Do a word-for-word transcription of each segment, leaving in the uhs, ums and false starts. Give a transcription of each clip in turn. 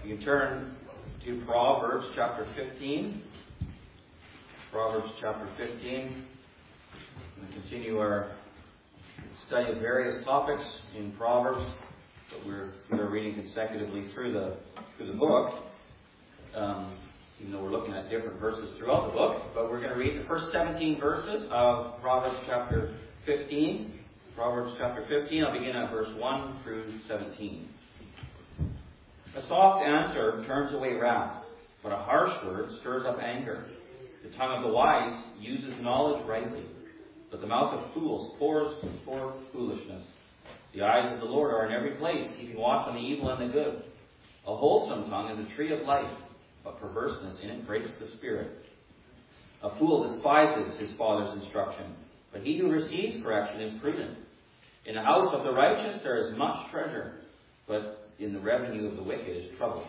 You can turn to Proverbs chapter fifteen. Proverbs chapter fifteen. We're going to continue our study of various topics in Proverbs, but we're we're reading consecutively through the through the book. Um, even though we're looking at different verses throughout the book, but we're going to read the first seventeen verses of Proverbs chapter fifteen. Proverbs chapter fifteen. I'll begin at verse one through seventeen. A soft answer turns away wrath, but a harsh word stirs up anger. The tongue of the wise uses knowledge rightly, but the mouth of fools pours forth foolishness. The eyes of the Lord are in every place, keeping watch on the evil and the good. A wholesome tongue is a tree of life, but perverseness in it breaks the spirit. A fool despises his father's instruction, but he who receives correction is prudent. In the house of the righteous there is much treasure, but in the revenue of the wicked is trouble.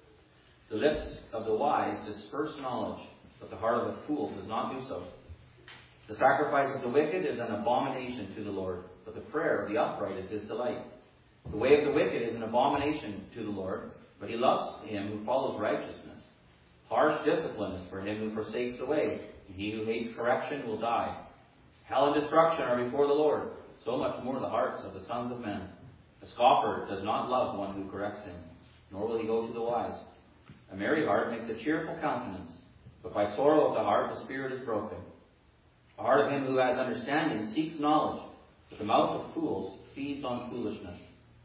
The lips of the wise disperse knowledge, but the heart of the fool does not do so. The sacrifice of the wicked is an abomination to the Lord, but the prayer of the upright is his delight. The way of the wicked is an abomination to the Lord, but he loves him who follows righteousness. Harsh discipline is for him who forsakes the way, and he who hates correction will die. Hell and destruction are before the Lord, so much more the hearts of the sons of men. A scoffer does not love one who corrects him, nor will he go to the wise. A merry heart makes a cheerful countenance, but by sorrow of the heart the spirit is broken. The heart of him who has understanding seeks knowledge, but the mouth of fools feeds on foolishness.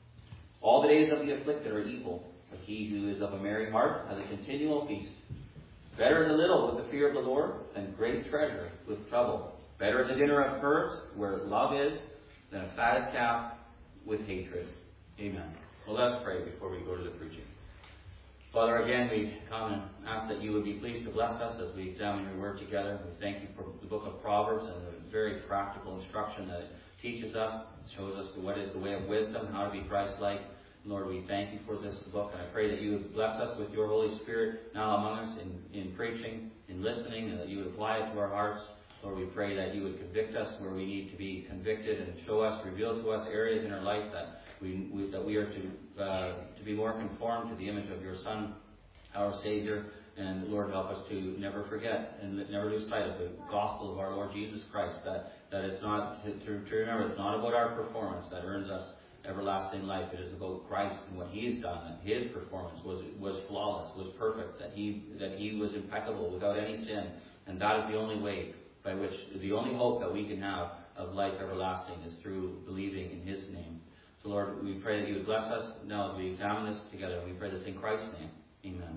All the days of the afflicted are evil, but he who is of a merry heart has a continual feast. Better is a little with the fear of the Lord than great treasure with trouble. Better is a dinner of herbs where love is than a fatted calf with hatred. Amen. Well, let's pray before we go to the preaching. Father, again, we come and ask that you would be pleased to bless us as we examine your word together. We thank you for the book of Proverbs and the very practical instruction that it teaches us, shows us what is the way of wisdom, how to be Christ-like. Lord, we thank you for this book, and I pray that you would bless us with your Holy Spirit now among us in, in preaching, in listening, and that you would apply it to our hearts. Lord, we pray that you would convict us where we need to be convicted and show us, reveal to us areas in our life that we, we that we are to uh, to be more conformed to the image of your Son, our Savior. And Lord, help us to never forget and never lose sight of the gospel of our Lord Jesus Christ. That that it's not to, to remember it's not about our performance that earns us everlasting life. It is about Christ and what He has done. That His performance was was flawless, was perfect. That He that He was impeccable, without any sin, and that is the only way. By which the only hope that we can have of life everlasting is through believing in His name. So Lord, we pray that you would bless us now as we examine this together. We pray this in Christ's name. Amen.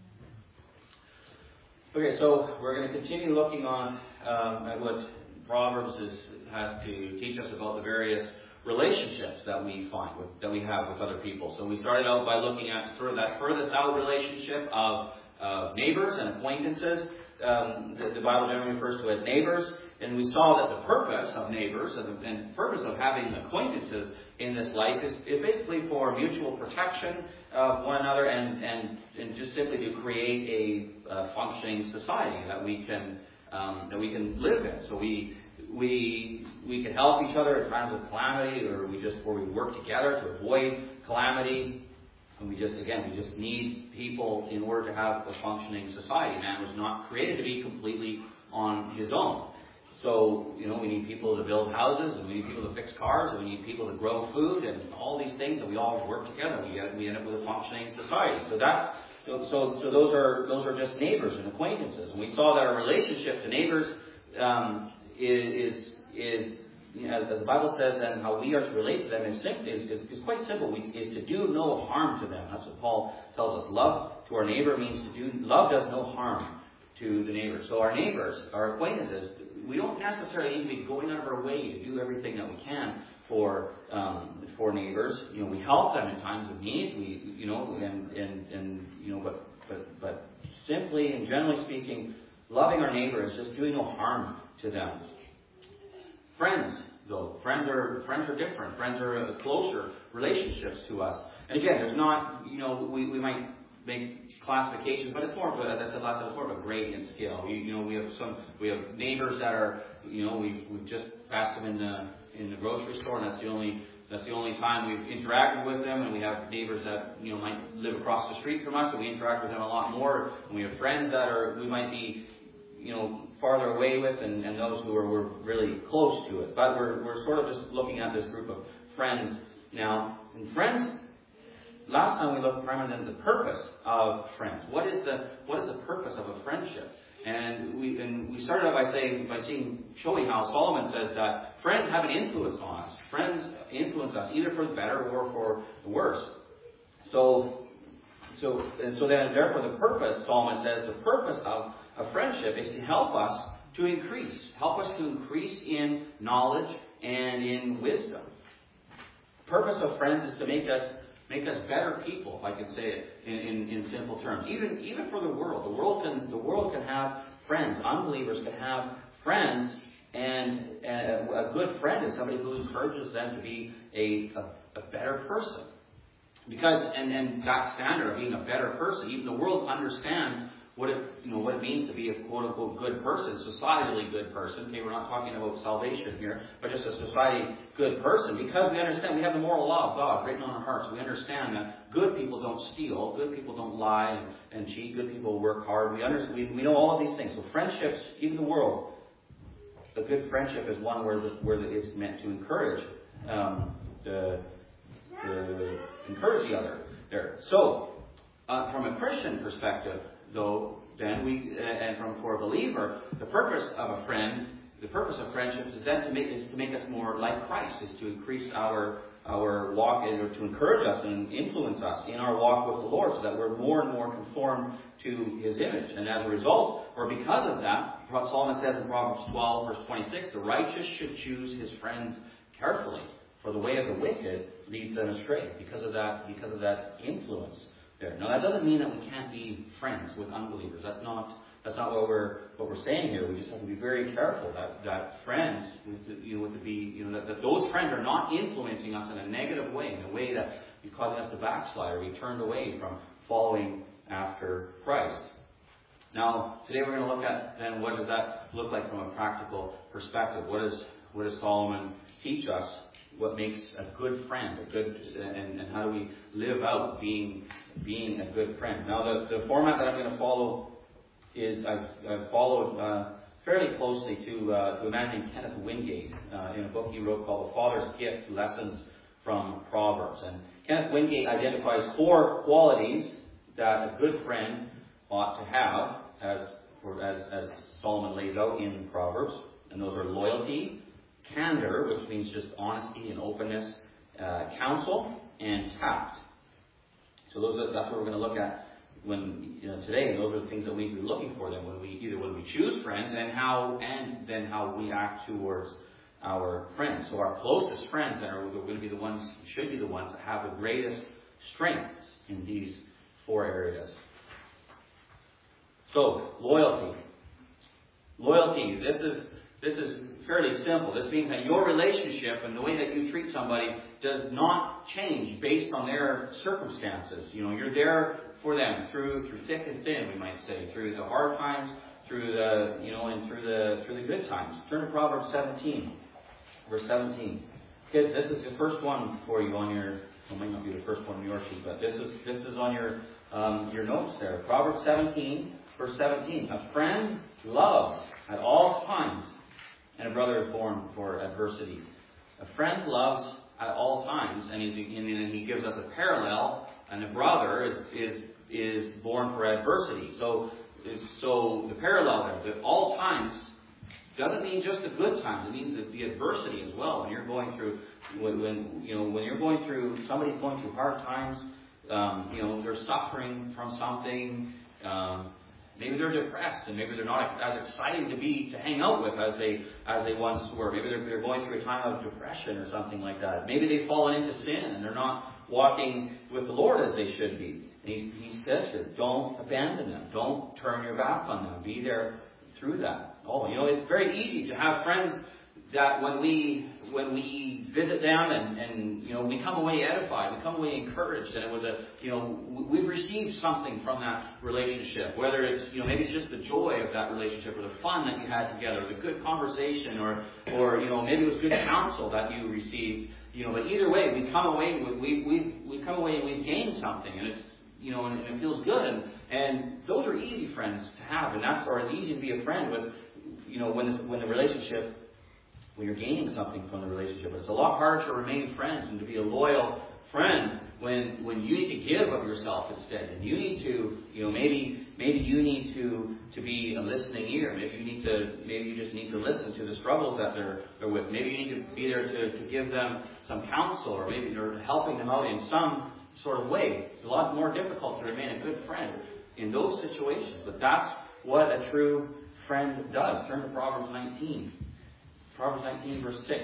Okay, so we're going to continue looking on um, at what Proverbs is, has to teach us about the various relationships that we find, with, that we have with other people. So we started out by looking at sort of that furthest out relationship of uh, neighbors and acquaintances. Um, the, the Bible generally refers to as neighbors, and we saw that the purpose of neighbors and the, and the purpose of having acquaintances in this life is, is basically for mutual protection of one another and, and, and just simply to create a uh, functioning society that we can um, that we can live in. So we we we can help each other at times of calamity, or we just or we work together to avoid calamity. And we just, again, we just need people in order to have a functioning society. Man was not created to be completely on his own. So, you know, we need people to build houses, and we need people to fix cars, and we need people to grow food, and all these things, and we all work together. We get, we end up with a functioning society. So that's, so, so, so those are, those are just neighbors and acquaintances. And we saw that our relationship to neighbors, um, is, is, is, As, as the Bible says, and how we are to relate to them is, is, is, is quite simple. We, is to do no harm to them. That's what Paul tells us. Love to our neighbor means to do, love does no harm to the neighbor. So our neighbors, our acquaintances, we don't necessarily need to be going out of our way to do everything that we can for um, for neighbors. You know, we help them in times of need. We, you know, and and, and you know, but but but simply and generally speaking, loving our neighbor is just doing no harm to them. Friends, though. Friends are friends are different. Friends are closer relationships to us. And again, there's not, you know, we, we might make classifications, but it's more of a, as I said last time, it's more of a gradient scale. You, you know, we have some, we have neighbors that are, you know, we've we've just passed them in the in the grocery store, and that's the only That's the only time we've interacted with them, and we have neighbors that, you know, might live across the street from us, and we interact with them a lot more. And we have friends that are, we might be, you know, farther away with, and, and those who are we're really close to it. But we're we're sort of just looking at this group of friends now. And friends, last time we looked primarily at the purpose of friends. What is the what is the purpose of a friendship? And we and we started out by saying by seeing showing how Solomon says that friends have an influence on us. Friends influence us either for the better or for the worse. So so and so then therefore the purpose, Solomon says, the purpose of a friendship is to help us to increase, help us to increase in knowledge and in wisdom. The purpose of friends is to make us Make us better people, if I could say it in, in, in simple terms. Even even for the world. The world can the world can have friends. Unbelievers can have friends, and, and a, a good friend is somebody who encourages them to be a, a, a better person. Because and, and that standard of being a better person, even the world understands what it you know what it means to be a quote unquote good person, societally good person. Okay, we're not talking about salvation here, but just a society good person, because we understand we have the moral law of God written on our hearts. We understand that good people don't steal, good people don't lie and, and cheat, good people work hard. We understand we, we know all of these things. So friendships, even the world, a good friendship is one where the, where the, it's meant to encourage um, the, the encourage the other there. So uh, from a Christian perspective, though, then we, uh, and from for a believer, the purpose of a friend, the purpose of friendship is then to make is to make us more like Christ, is to increase our our walk and or to encourage us and influence us in our walk with the Lord, so that we're more and more conformed to His image. And as a result, or because of that, Solomon says in Proverbs twelve, verse twenty-six, the righteous should choose his friends carefully, for the way of the wicked leads them astray. Because of that, because of that influence. There. Now that doesn't mean that we can't be friends with unbelievers. That's not that's not what we're what we're saying here. We just have to be very careful that, that friends, with the, you know, with to be you know that, that those friends are not influencing us in a negative way, in a way that is causing us to backslide or be turned away from following after Christ. Now today we're going to look at then what does that look like from a practical perspective. What does what does Solomon teach us? What makes a good friend, a good, and, and how do we live out being being a good friend? Now, the, the format that I'm going to follow is I've, I've followed uh, fairly closely to, uh, to a man named Kenneth Wingate uh, in a book he wrote called The Father's Gift: Lessons from Proverbs. And Kenneth Wingate identifies four qualities that a good friend ought to have, as as, as Solomon lays out in Proverbs, and those are loyalty, candor, which means just honesty and openness, uh, counsel, and tact. So those are, that's what we're going to look at when you know, today. And those are the things that we need to be looking for then when we either when we choose friends and how and then how we act towards our friends. So our closest friends then are going to be the ones should be the ones that have the greatest strengths in these four areas. So loyalty, loyalty. This is this is. fairly simple. This means that your relationship and the way that you treat somebody does not change based on their circumstances. You know, you're there for them through through thick and thin, we might say, through the hard times, through the you know, and through the through the good times. Turn to Proverbs seventeen, verse seventeen. Kids, this is the first one for you on your. Well, it might not be the first one on your sheet, but this is this is on your um, your notes there. Proverbs seventeen, verse seventeen. A friend loves at all times, and a brother is born for adversity. A friend loves at all times, and, he's, and he gives us a parallel, and a brother is is, is born for adversity. So, so the parallel there, that all times doesn't mean just the good times. It means the, the adversity as well. When you're going through, when, when you know, when you're going through, somebody's going through hard times. Um, you know, they're suffering from something. Um, Maybe they're depressed, and maybe they're not as exciting to be to hang out with as they as they once were. Maybe they're, they're going through a time of depression or something like that. Maybe they've fallen into sin and they're not walking with the Lord as they should be. And he, he says here, don't abandon them. Don't turn your back on them. Be there through that. Oh, you know, it's very easy to have friends that when we when we visit them and, and you know we come away edified, we come away encouraged, and it was a you know we've received something from that relationship. Whether it's you know maybe it's just the joy of that relationship, or the fun that you had together, or the good conversation, or or you know maybe it was good counsel that you received you know, but either way, we come away with, we, we, we come away and we've gained something, and it's, you know, and, and it feels good, and, and those are easy friends to have, and that's, or it's easy to be a friend with, you know, when, this, when the relationship, when you're gaining something from the relationship. But it's a lot harder to remain friends and to be a loyal friend when when you need to give of yourself instead, and you need to, you know, maybe maybe you need to to be a listening ear. Maybe you need to maybe you just need to listen to the struggles that they're they're with. Maybe you need to be there to, to give them some counsel, or maybe you're helping them out in some sort of way. It's a lot more difficult to remain a good friend in those situations, but that's what a true friend does. Turn to Proverbs nineteen. Proverbs nineteen, verse six.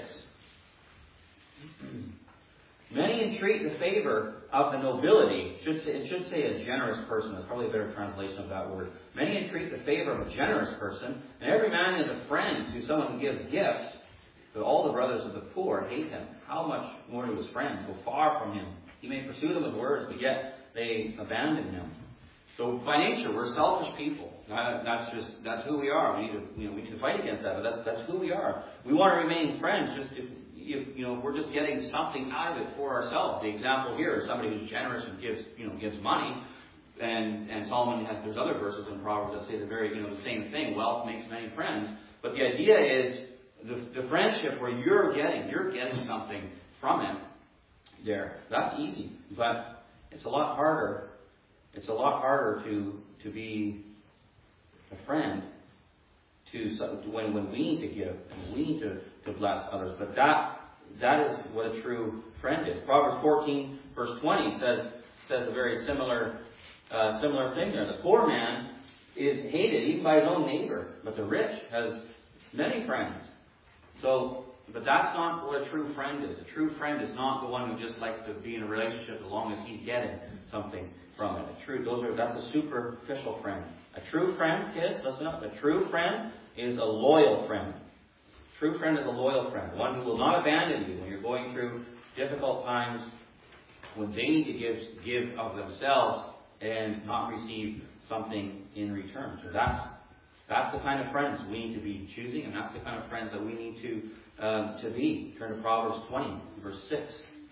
Many entreat the favor of the nobility. It should say, it should say a generous person. That's probably a better translation of that word. Many entreat the favor of a generous person, and every man is a friend to someone who gives gifts. But all the brothers of the poor hate him. How much more do his friends go far from him? He may pursue them with words, but yet they abandon him. So by nature, we're selfish people. Uh, that's just that's who we are. We need to you know we need to fight against that, but that's that's who we are. We want to remain friends. Just if, if you know we're just getting something out of it for ourselves. The example here is somebody who's generous and gives you know gives money, and and Solomon has there's other verses in Proverbs that say the very you know the same thing. Wealth makes many friends, but the idea is the the friendship where you're getting you're getting something from it. There, that's easy, but it's a lot harder. It's a lot harder to to be a friend to when when we need to give and we need to, to bless others. But that that is what a true friend is. Proverbs fourteen verse twenty says says a very similar uh, similar thing there. The poor man is hated even by his own neighbor, but the rich has many friends. So, but that's not what a true friend is. A true friend is not the one who just likes to be in a relationship as long as he's getting something from it. A true, those are that's a superficial friend. A true friend, kids, listen up. A true friend is a loyal friend. A true friend is a loyal friend, one who will not abandon you when you're going through difficult times, when they need to give give of themselves and not receive something in return. So that's that's the kind of friends we need to be choosing, and that's the kind of friends that we need to um, to be. Turn to Proverbs twenty, verse six.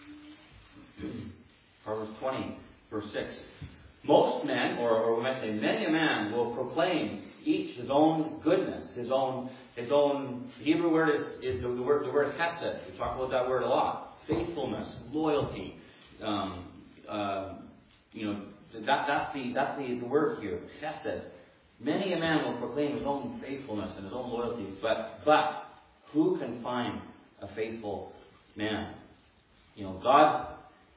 Proverbs twenty, verse six. Most men, or, or we might say many a man, will proclaim each his own goodness, his own his own Hebrew word is, is the, the word the word chesed. We talk about that word a lot. Faithfulness, loyalty. Um, uh, you know that that's the that's the, the word here. Chesed. Many a man will proclaim his own faithfulness and his own loyalty, but but who can find a faithful man? You know, God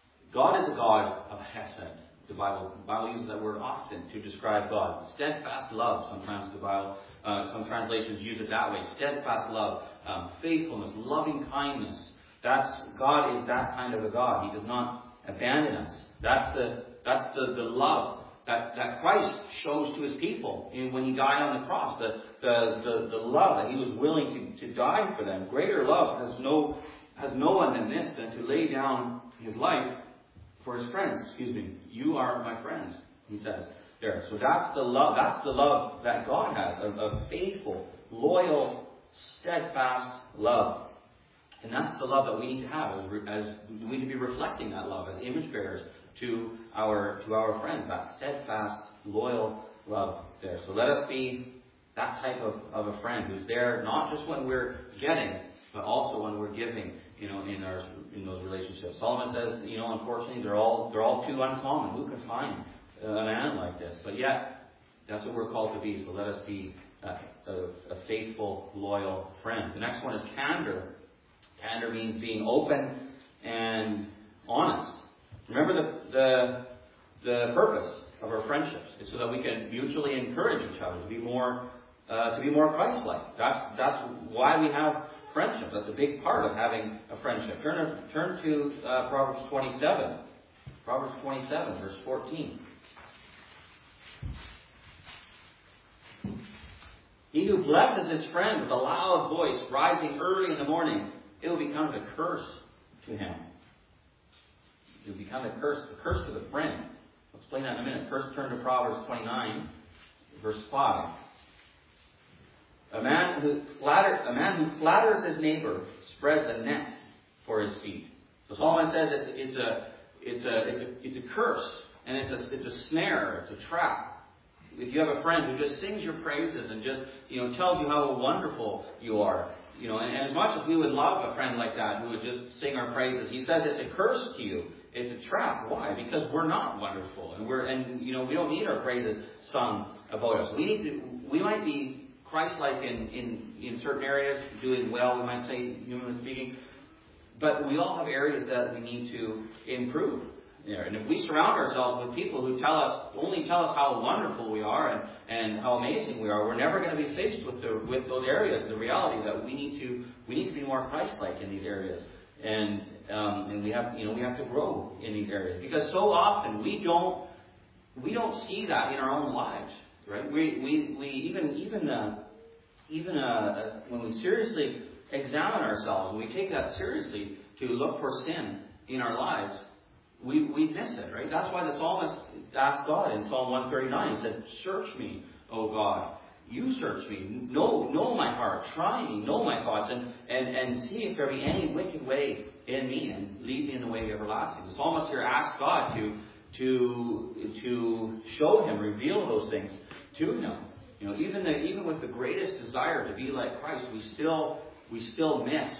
God is a God of chesed. The Bible, the Bible uses that word often to describe God. Steadfast love, sometimes the Bible, uh, some translations use it that way. Steadfast love, um, faithfulness, loving kindness. That's God is that kind of a God. He does not abandon us. That's the that's the, the love that, that Christ shows to his people in, when he died on the cross. The, the the the love that he was willing to, to die for them. Greater love has no has no one than this, than to lay down his life for his friends. Excuse me. You are my friends, he says there. So that's the love. That's the love that God has, a, a faithful, loyal, steadfast love. And that's the love that we need to have, as, as we need to be reflecting that love as image bearers to our to our friends. That steadfast, loyal love there. So let us be that type of, of a friend who's there not just when we're getting, but also when we're giving. You know, in our in those relationships. Solomon says, you know, unfortunately, they're all they're all too uncommon. Who can find a man like this? But yet, that's what we're called to be. So let us be a, a, a faithful, loyal friend. The next one is candor. Candor means being open and honest. Remember the the the purpose of our friendships is so that we can mutually encourage each other to be more uh, to be more Christ-like. That's that's why we have friendship. That's a big part of having a friendship. Turn to, turn to uh, Proverbs twenty-seven. Proverbs twenty-seven, verse fourteen. He who blesses his friend with a loud voice, rising early in the morning, it will become a curse to him. It will become a curse, a curse to the friend. I'll explain that in a minute. First, turn to Proverbs twenty-nine, verse five. A man who flatter, a man who flatters his neighbor spreads a net for his feet. So Solomon says it's, it's a it's a it's a it's a curse, and it's a it's a snare, it's a trap. If you have a friend who just sings your praises and just, you know, tells you how wonderful you are, you know, and, and as much as we would love a friend like that who would just sing our praises, he says it's a curse to you. It's a trap. Why? Because we're not wonderful, and we're and you know we don't need our praises sung about us. We need to. We might be Christ-like in in in certain areas, doing well. We might say, humanly speaking, but we all have areas that we need to improve. There. And if we surround ourselves with people who tell us, only tell us how wonderful we are and, and how amazing we are, we're never going to be faced with the, with those areas. The reality that we need to we need to be more Christ-like in these areas, and um, and we have you know we have to grow in these areas, because so often we don't we don't see that in our own lives, right? We we, we even even uh, even uh, when we seriously examine ourselves, we take that seriously to look for sin in our lives. We we miss it, right? That's why the psalmist asked God in Psalm one thirty-nine. He said, "Search me, O God. You search me. Know know my heart. Try me. Know my thoughts, and and and see if there be any wicked way in me, and lead me in the way everlasting." The psalmist here asked God to to to show him, reveal those things to him. You know, even the, even with the greatest desire to be like Christ, we still we still miss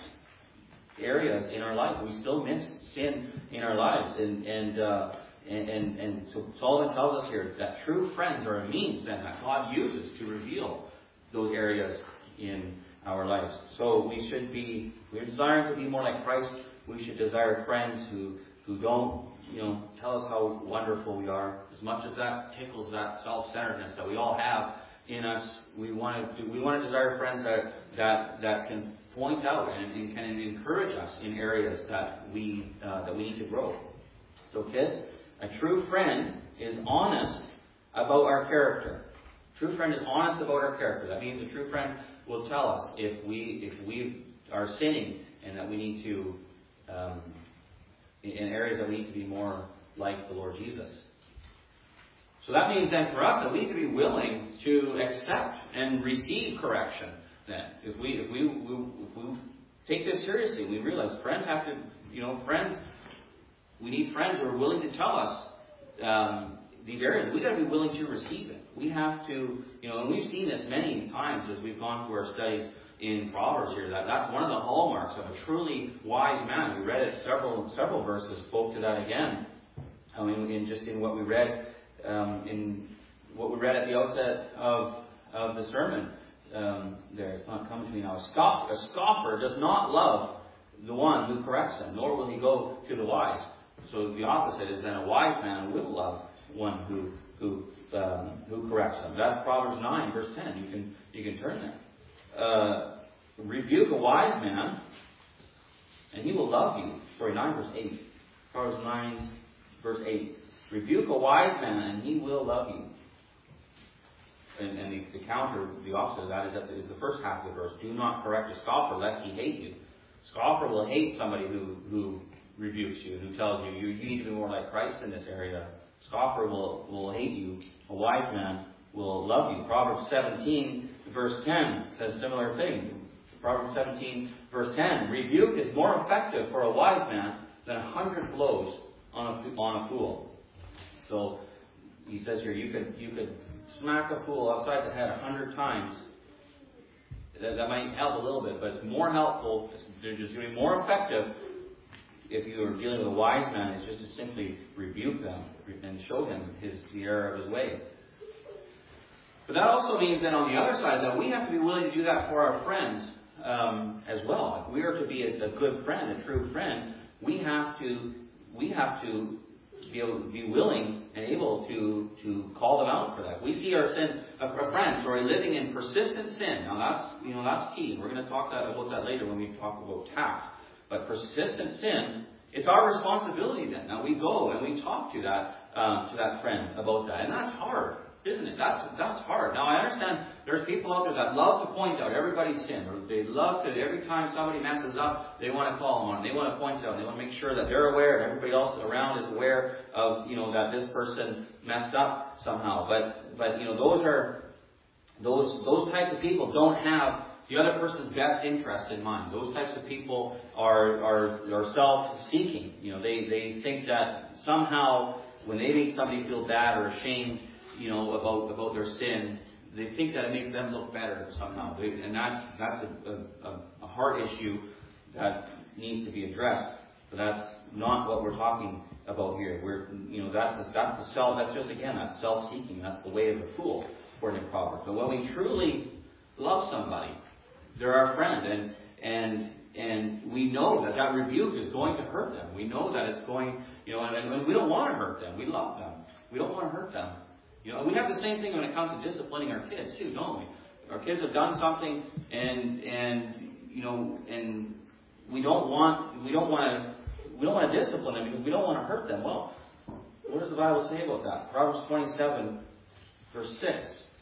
areas in our lives. We still miss sin in our lives, and and uh, and, and and so Solomon tells us here that true friends are a means then that God uses to reveal those areas in our lives. So we should be, we're desiring to be more like Christ. We should desire friends who who don't, you know, tell us how wonderful we are. As much as that tickles that self-centeredness that we all have in us, we want to we want to desire friends that that that can point out and, and can encourage us in areas that we uh, that we need to grow. So, kids, a true friend is honest about our character. A true friend is honest about our character. That means a true friend will tell us if we if we are sinning and that we need to um, in areas that we need to be more like the Lord Jesus. So that means then for us that we need to be willing to accept and receive correction. Then, if we if we, we if we take this seriously, we realize friends have to, you know, friends. We need friends who are willing to tell us um, these areas. We got to be willing to receive it. We have to, you know, and we've seen this many times as we've gone through our studies in Proverbs here. That that's one of the hallmarks of a truly wise man. We read it several several verses spoke to that again. I mean, in just in what we read um, in what we read at the outset of of the sermon. Um, there, it's not coming to me now. A, scoff, a scoffer does not love the one who corrects him, nor will he go to the wise. So the opposite is then a wise man will love one who who um, who corrects him. That's Proverbs nine, verse ten. You can you can turn there. Uh, rebuke a wise man, and he will love you. Sorry, nine verse eight. Proverbs nine, verse eight. Rebuke a wise man, and he will love you. And, and the, the counter, the opposite of that is, that is the first half of the verse. Do not correct a scoffer, lest he hate you. Scoffer will hate somebody who, who rebukes you, who tells you, you you need to be more like Christ in this area. Scoffer will, will hate you. A wise man will love you. Proverbs seventeen, verse ten says a similar thing. Proverbs seventeen, verse ten. Rebuke is more effective for a wise man than a hundred blows on a, on a fool. So he says here, you could you could smack a fool upside the head a hundred times. That, that might help a little bit, but it's more helpful. It's, they're just going to be more effective if you are dealing with a wise man. It's just to simply rebuke them and show him his the error of his way. But that also means that on the other side that we have to be willing to do that for our friends um, as well. If we are to be a, a good friend, a true friend, we have to we have to. Be, able, be willing and able to, to call them out for that. We see our sin, a, a friend, sorry, living in persistent sin. Now that's, you know, that's key. We're going to talk that, about that later when we talk about tact. But persistent sin, it's our responsibility then. Now we go and we talk to that, um, to that friend about that. And that's hard, isn't it? That's, that's hard. Now I understand there's people out there that love to point out everybody's sin. Or they love to, every time somebody messes up, they want to call them on it. They want to point it out. They want to make sure that they're aware and everybody else around is aware of, you know, that this person messed up somehow. But, but, you know, those are, those, those types of people don't have the other person's best interest in mind. Those types of people are are, are self-seeking. You know, they, they think that somehow when they make somebody feel bad or ashamed, you know, about about their sin, they think that it makes them look better somehow. They, and that's that's a, a, a heart issue that needs to be addressed. But that's not what we're talking about here. We're, you know, that's the, that's the self. That's just again that's self-seeking. That's the way of the fool, according to Proverbs. But when we truly love somebody, they're our friend, and and and we know that that rebuke is going to hurt them. We know that it's going, you know, and, and we don't want to hurt them. We love them. We don't want to hurt them. You know, we have the same thing when it comes to disciplining our kids too, don't we? Our kids have done something, and and you know, and we don't want we don't want to we don't want to discipline them because we don't want to hurt them. Well, what does the Bible say about that? Proverbs twenty-seven, verse six.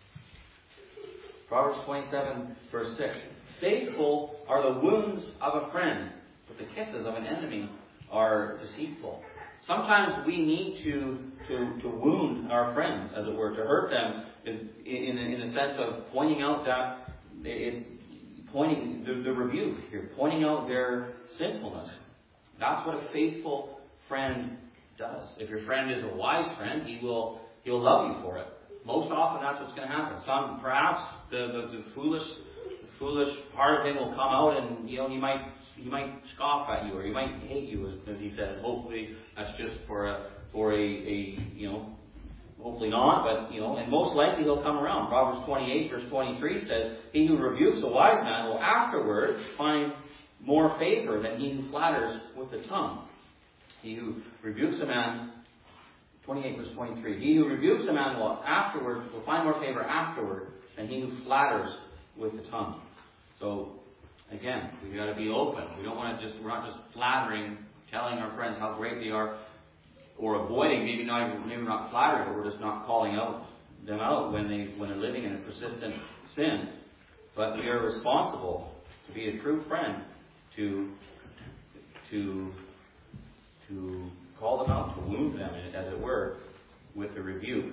Proverbs twenty-seven, verse six. Faithful are the wounds of a friend, but the kisses of an enemy are deceitful. Sometimes we need to, to, to wound our friends, as it were, to hurt them in, in, in the sense of pointing out that it's pointing the, the rebuke here, pointing out their sinfulness. That's what a faithful friend does. If your friend is a wise friend, he will he'll love you for it. Most often, that's what's going to happen. Some, perhaps, the, the, the foolish, the foolish part of him will come out, and you know he might he might scoff at you, or he might hate you, as, as he says. Hopefully, that's just for a for a, a you know, hopefully not, but you know, and most likely he'll come around. Proverbs twenty-eight, verse twenty-three says, "He who rebukes a wise man will afterwards find more favor than he who flatters with the tongue." He who rebukes a man. twenty-eight, verse twenty-three. He who rebukes a man will afterward will find more favor afterward than he who flatters with the tongue. So, again, we've got to be open. We don't want to just, we're not just flattering, telling our friends how great they are, or avoiding, maybe not even, maybe not flattering, but we're just not calling out them out when they when they're living in a persistent sin. But we are responsible to be a true friend, to to to call them out, to wound them, as it were, with the rebuke,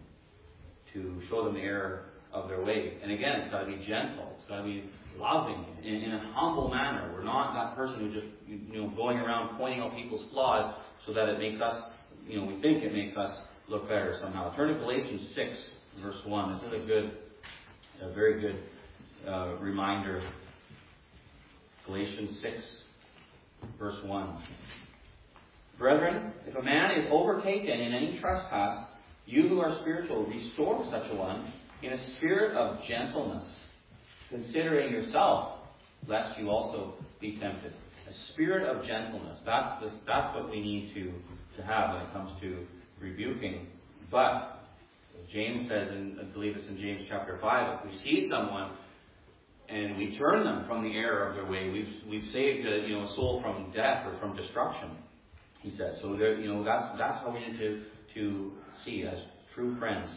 to show them the error of their way. And again, it's got to be gentle. It's got to be loving, in, in a humble manner. We're not that person who just, you know, going around pointing out people's flaws so that it makes us, you know, we think it makes us look better somehow. Turn to Galatians six, verse one. This is a good, a very good uh, reminder. Galatians six, verse one. Brethren, if a man is overtaken in any trespass, you who are spiritual, restore such a one in a spirit of gentleness, considering yourself, lest you also be tempted. A spirit of gentleness. That's the, that's what we need to, to have when it comes to rebuking. But James says, and I believe it's in James chapter five, if we see someone and we turn them from the error of their way, we've we've saved a, you know, a soul from death or from destruction. He says. So there, you know, that's that's how we need to, to see as true friends.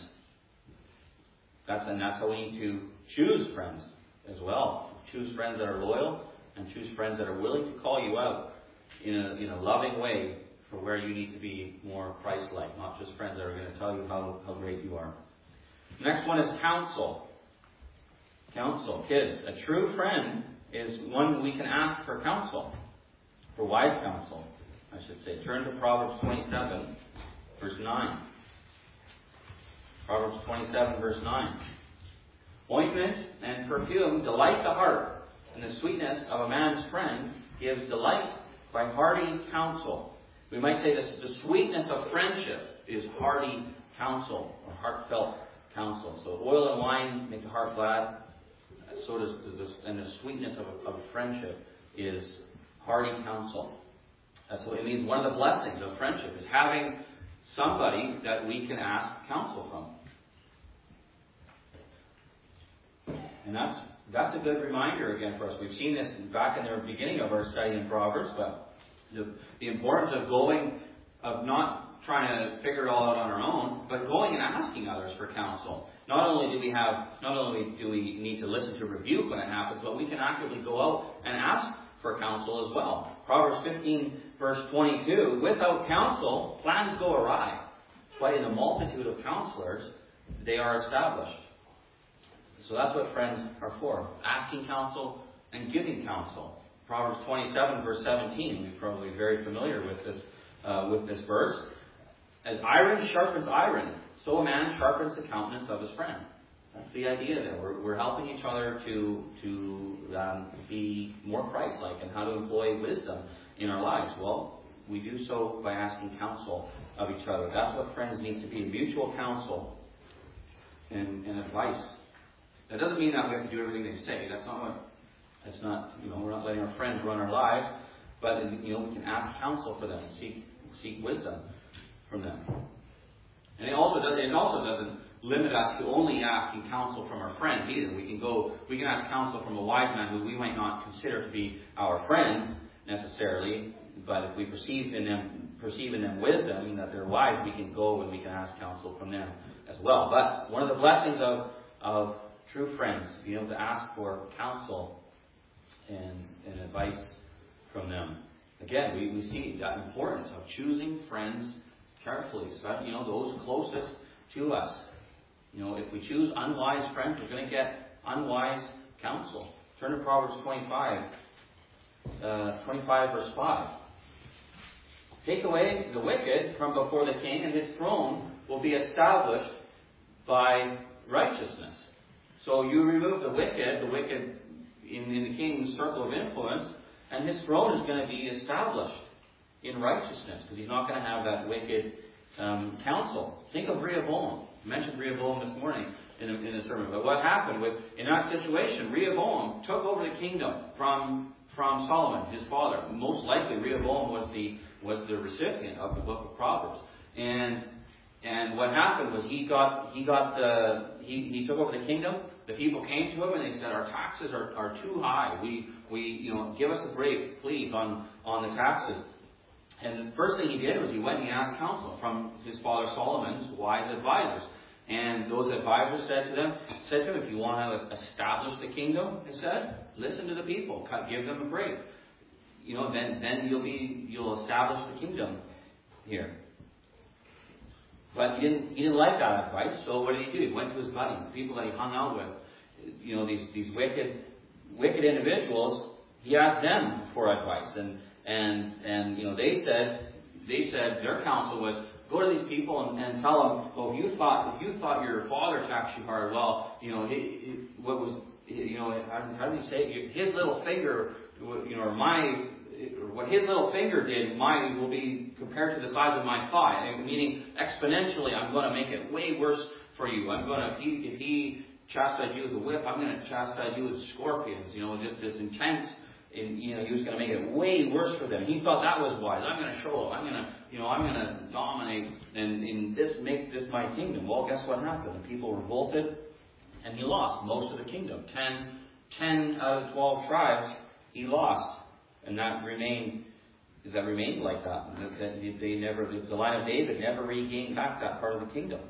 That's and that's how we need to choose friends as well. Choose friends that are loyal, and choose friends that are willing to call you out in a in a loving way for where you need to be more Christ-like, not just friends that are going to tell you how, how great you are. The next one is counsel. Counsel. Kids, a true friend is one we can ask for counsel, for wise counsel, I should say. Turn to Proverbs twenty-seven, verse nine. Proverbs twenty-seven, verse nine. Ointment and perfume delight the heart, and the sweetness of a man's friend gives delight by hearty counsel. We might say this, the sweetness of friendship is hearty counsel, or heartfelt counsel. So oil and wine make the heart glad. So does this, and the sweetness of a, of a friendship is hearty counsel. That's what it means. One of the blessings of friendship is having somebody that we can ask counsel from. And that's that's a good reminder again for us. We've seen this back in the beginning of our study in Proverbs, but the, the importance of going, of not trying to figure it all out on our own, but going and asking others for counsel. Not only do we have, not only do we need to listen to rebuke when it happens, but we can actively go out and ask for counsel as well. Proverbs fifteen, verse twenty-two, without counsel, plans go awry, but in the multitude of counselors, they are established. So that's what friends are for. Asking counsel and giving counsel. Proverbs twenty-seven, verse seventeen. We're probably very familiar with this, uh, with this verse. As iron sharpens iron, so a man sharpens the countenance of his friend. That's the idea there. We're, we're helping each other to, to um, be more Christ-like and how to employ wisdom in our lives. Well, we do so by asking counsel of each other. That's what friends need to be. Mutual counsel and, and advice. That doesn't mean that we have to do everything they say. That's not what, that's not, you know, we're not letting our friends run our lives. But, you know, we can ask counsel for them, seek, seek wisdom from them. And it also does, it also doesn't limit us to only asking counsel from our friends either. We can go, we can ask counsel from a wise man who we might not consider to be our friend necessarily, but if we perceive in them, perceive in them wisdom, that they're wise, we can go and we can ask counsel from them as well. But one of the blessings of, of true friends, being able to ask for counsel and, and advice from them. Again, we, we see that importance of choosing friends carefully, especially, you know, those closest to us. You know, if we choose unwise friends, we're going to get unwise counsel. Turn to Proverbs twenty-five, uh, twenty-five verse five. Take away the wicked from before the king, and his throne will be established by righteousness. So you remove the wicked, the wicked in, in the king's circle of influence, and his throne is going to be established in righteousness, because he's not going to have that wicked um, counsel. Think of Rehoboam. I mentioned Rehoboam this morning in a, in a sermon. But what happened with in that situation? Rehoboam took over the kingdom from from Solomon, his father. Most likely, Rehoboam was the was the recipient of the book of Proverbs. And and what happened was he got he got the he, he took over the kingdom. The people came to him and they said, "Our taxes are, are too high. We we you know give us a break, please, on on the taxes." And the first thing he did was he went and he asked counsel from his father Solomon's wise advisors. And those advisors said to them, said to him, if you want to establish the kingdom, they said, listen to the people, give them a break. You know, then then you'll be you'll establish the kingdom here. But he didn't he didn't like that advice, so what did he do? He went to his buddies, the people that he hung out with, you know, these these wicked wicked individuals. He asked them for advice, and And, and you know, they said, they said their counsel was, go to these people and, and tell them, well, if you thought, if you thought your father taxed you hard, well, you know, he, he, what was, you know, how, how did he say it? His little finger, you know, or my, what his little finger did, mine will be compared to the size of my thigh. Meaning, exponentially, I'm going to make it way worse for you. I'm going to, if he, if he chastised you with a whip, I'm going to chastise you with scorpions. You know, just this intense. And, you know, he was going to make it way worse for them. He thought that was wise. I'm going to show them. I'm going to, you know, I'm going to dominate and in this make this my kingdom. Well, guess what happened? The people revolted, and he lost most of the kingdom. Ten, ten out of twelve tribes he lost, and that remained that remained like that. That they never, the line of David never regained back that part of the kingdom.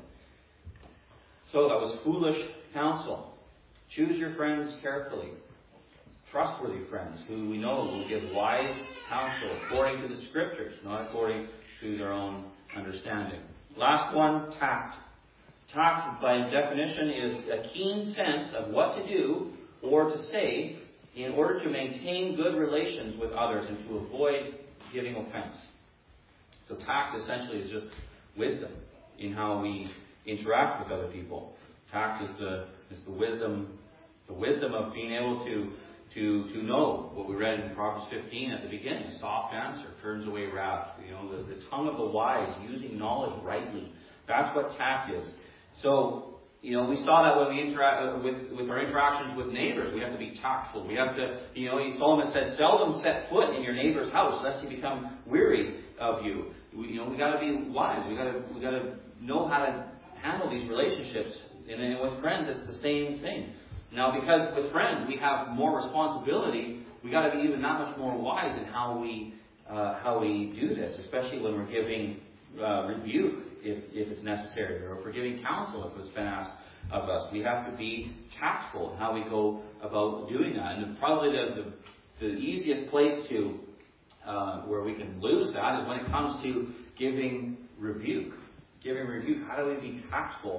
So that was foolish counsel. Choose your friends carefully. Trustworthy friends who we know will give wise counsel according to the Scriptures, not according to their own understanding. Last one, tact. Tact, by definition, is a keen sense of what to do or to say in order to maintain good relations with others and to avoid giving offense. So tact essentially is just wisdom in how we interact with other people. Tact is the is the wisdom, the wisdom of being able to To, to know what we read in Proverbs fifteen at the beginning. A soft answer turns away wrath. You know, the, the tongue of the wise, using knowledge rightly. That's what tact is. So, you know, we saw that when we interact with, with our interactions with neighbors. We have to be tactful. We have to, you know, Solomon said, seldom set foot in your neighbor's house, lest he become weary of you. We, you know, we got to be wise. We got to, we got to know how to handle these relationships. And then with friends, it's the same thing. Now, because with friends we have more responsibility, we got to be even that much more wise in how we uh, how we do this, especially when we're giving uh, rebuke if, if it's necessary, or if we're giving counsel if it's been asked of us. We have to be tactful in how we go about doing that. And probably the the, the easiest place to uh, where we can lose that is when it comes to giving rebuke. Giving rebuke. How do we be tactful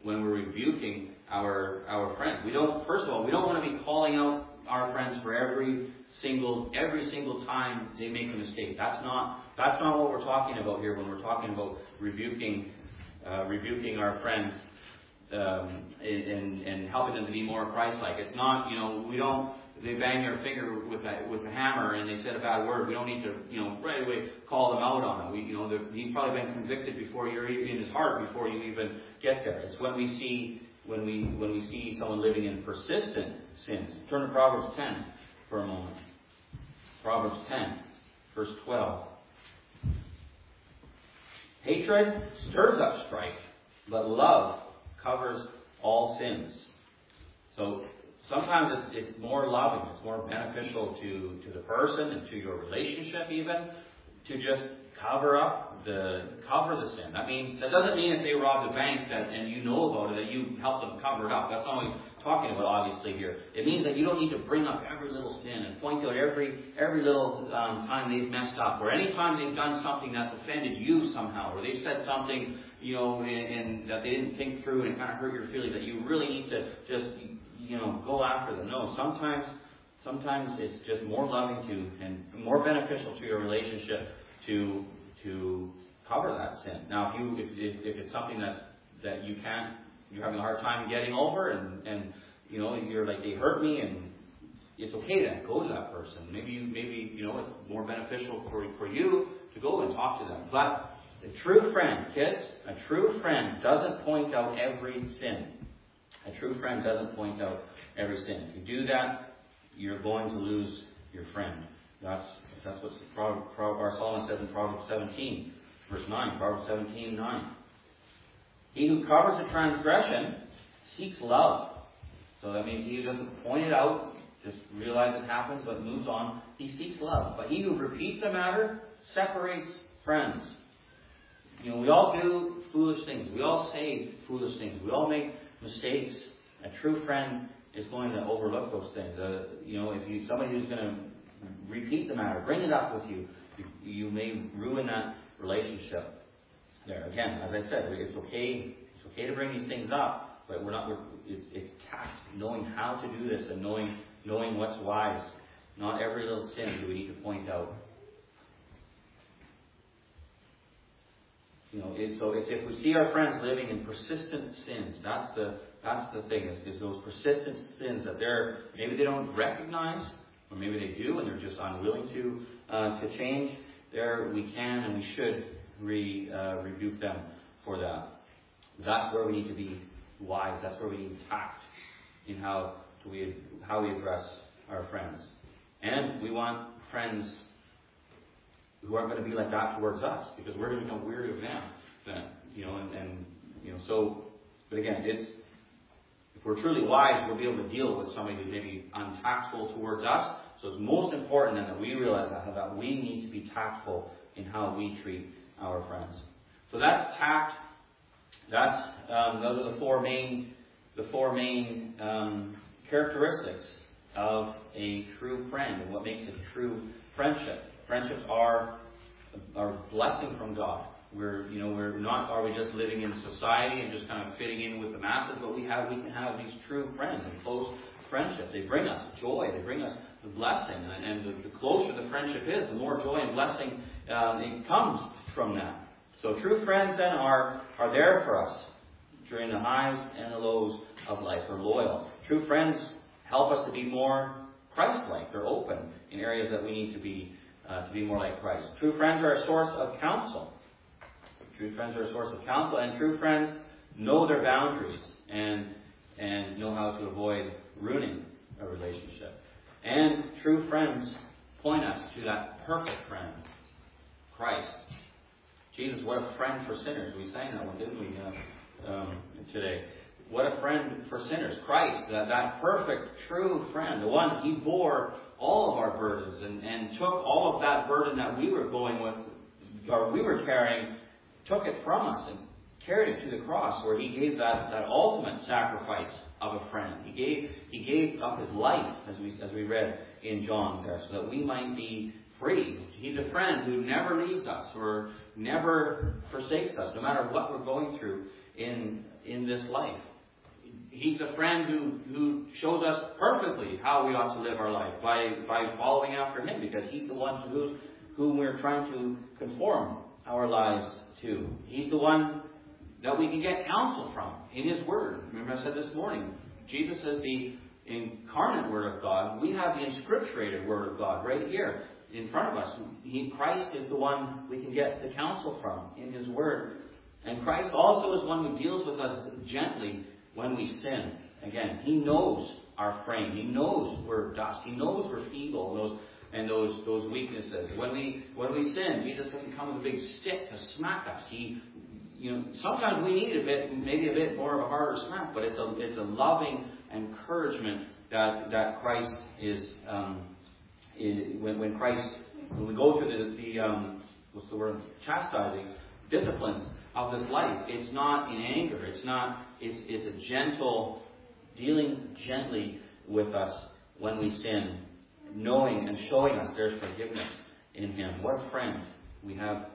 when we're rebuking our our friends. We don't. First of all, we don't want to be calling out our friends for every single every single time they make a mistake. That's not that's not what we're talking about here when we're talking about rebuking uh, rebuking our friends um, and and helping them to be more Christ-like. It's not, you know, we don't. They bang their finger with a, with a hammer and they said a bad word. We don't need to, you know, right away call them out on it. We, you know, he's probably been convicted before you're even in his heart before you even get there. It's when we see when we when we see someone living in persistent sins. Turn to Proverbs ten for a moment. Proverbs ten, verse twelve. Hatred stirs up strife, but love covers all sins. So sometimes it's, it's more loving, it's more beneficial to, to the person and to your relationship even to just cover up the cover the sin. That means that doesn't mean if they rob the bank that and you know about it that you help them cover it up. That's not what we're talking about obviously here. It means that you don't need to bring up every little sin and point out every every little um, time they've messed up, or any time they've done something that's offended you somehow, or they've said something, you know, and, and that they didn't think through and it kind of hurt your feelings, that you really need to just, you know, go after them. No, sometimes sometimes it's just more loving to and more beneficial to your relationship to to cover that sin. Now, if you if if, if it's something that's that you can't, you're having a hard time getting over, and and you know you're like, they hurt me, and it's okay then go to that person. Maybe you maybe you know it's more beneficial for for you to go and talk to them. But a true friend, kids, a true friend doesn't point out every sin. A true friend doesn't point out every sin. If you do that, you're going to lose your friend. That's that's what our Solomon says in Proverbs seventeen, verse nine. Proverbs seventeen, nine. He who covers a transgression seeks love. So that means he who doesn't point it out, just realize it happens, but moves on, he seeks love. But he who repeats a matter separates friends. You know, we all do foolish things. We all say foolish things. We all make mistakes. A true friend is going to overlook those things. Uh, you know, if you somebody who's going to repeat the matter, bring it up with you, you, you may ruin that relationship. There again, as I said, it's okay. It's okay to bring these things up, but we're not. We're, it's, it's tact, knowing how to do this and knowing knowing what's wise. Not every little sin do we need to point out. You know, it, so it's if we see our friends living in persistent sins, that's the that's the thing. Is, is those persistent sins that they're maybe they don't recognize, or maybe they do, and they're just unwilling to uh, to change. There, we can and we should re, uh, rebuke them for that. That's where we need to be wise. That's where we need tact in how do we how we address our friends, and we want friends who aren't going to be like that towards us, because we're going to become weary of them. Then, you know, and, and you know, so. But again, it's if we're truly wise, we'll be able to deal with somebody who's maybe untactful towards us. So it's most important then that we realize that, that we need to be tactful in how we treat our friends. So that's tact. That's um, those are the four main the four main um, characteristics of a true friend and what makes a true friendship. Friendships are are blessing from God. We're you know we're not are we just living in society and just kind of fitting in with the masses, but we have we can have these true friends and close friendships. They bring us joy. They bring us the blessing, and, and the, the closer the friendship is, the more joy and blessing uh, it comes from that. So true friends then are are there for us during the highs and the lows of life. They're loyal. True friends help us to be more Christ-like. They're open in areas that we need to be. Uh, to be more like Christ. True friends are a source of counsel. True friends are a source of counsel, and true friends know their boundaries and and know how to avoid ruining a relationship. And true friends point us to that perfect friend, Christ. Jesus, what a friend for sinners. We sang that one, didn't we, uh, um, today? What a friend for sinners. Christ, that, that perfect, true friend. The one, he bore all of our burdens and, and took all of that burden that we were going with, or we were carrying, took it from us and carried it to the cross, where he gave that, that ultimate sacrifice of a friend. He gave he gave up his life, as we as we read in John there, so that we might be free. He's a friend who never leaves us or never forsakes us, no matter what we're going through in in this life. He's a friend who, who shows us perfectly how we ought to live our life by, by following after him, because he's the one who's, whom we're trying to conform our lives to. He's the one that we can get counsel from in his word. Remember I said this morning, Jesus is the incarnate Word of God. We have the inscripturated Word of God right here in front of us. He, Christ is the one we can get the counsel from in his word. And Christ also is one who deals with us gently when we sin. Again, he knows our frame. He knows we're dust. He knows we're feeble and those and those those weaknesses. When we when we sin, Jesus doesn't come with a big stick to smack us. He, you know, sometimes we need a bit, maybe a bit more of a harder smack, but it's a it's a loving encouragement that that Christ is. Um, is when when Christ when we go through the the um, what's the word chastising disciplines of this life, it's not in anger. It's not. It's it's a gentle dealing gently with us when we sin, knowing and showing us there's forgiveness in him. What a friend we have